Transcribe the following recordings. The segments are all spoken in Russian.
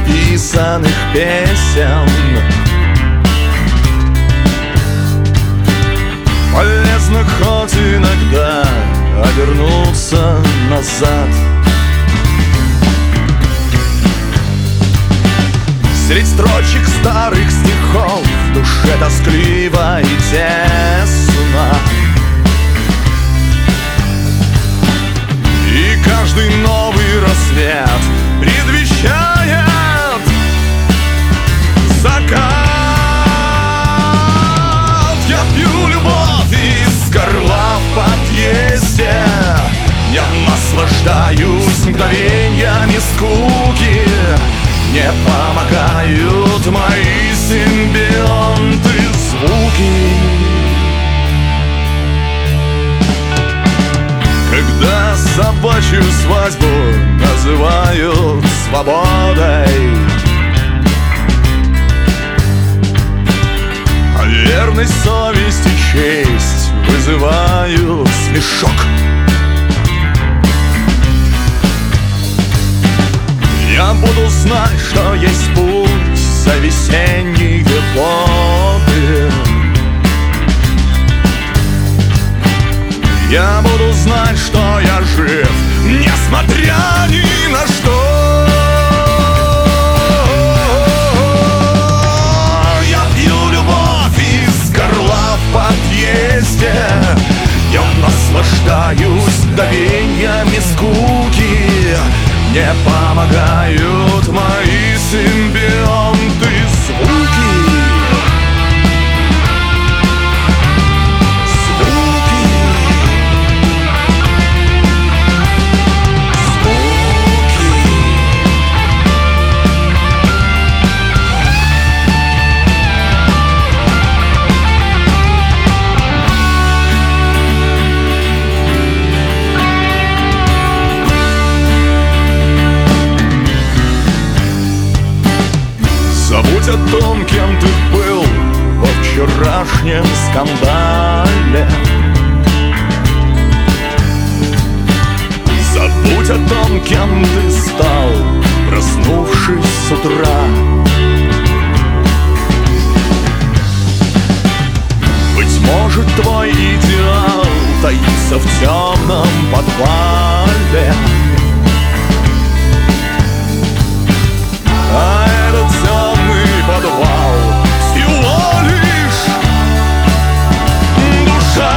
написанных песен. Полезно хоть иногда обернуться назад. Средь строчек старых стихов в душе тоскливо и тесно. И каждый новый рассвет предвещает закат. Я пью любовь из горла в подъезде. Я наслаждаюсь мгновениями скуки. Мне помогают мои симбионты звуки. Когда собачью свадьбу называют свободой, а верность, совесть и честь вызывают смешок. Я буду знать, что есть путь за весенние воды. Я буду знать, что я жив, несмотря ни на что. Я пью любовь из горла в подъезде. Я наслаждаюсь мгновениями скуки. Мне помогают мои симбионты звуки. Забудь о том, кем ты был во вчерашнем скандале. Забудь о том, кем ты стал, проснувшись с утра. Быть может, твой идеал таится в темном подвале. А этот темный подвал всего лишь душа.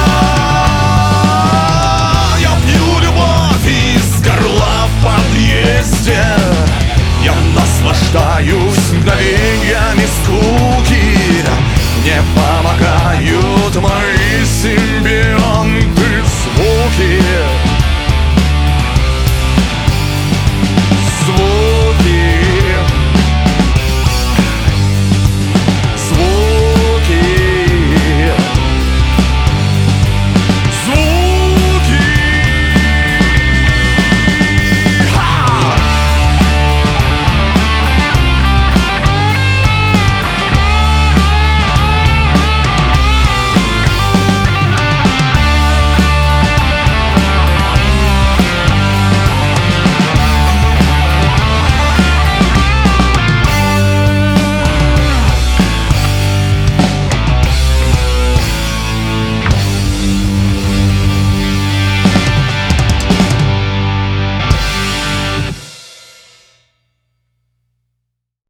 Я пью любовь из горла в подъезде. Я наслаждаюсь мгновениями скуки. Мне помогают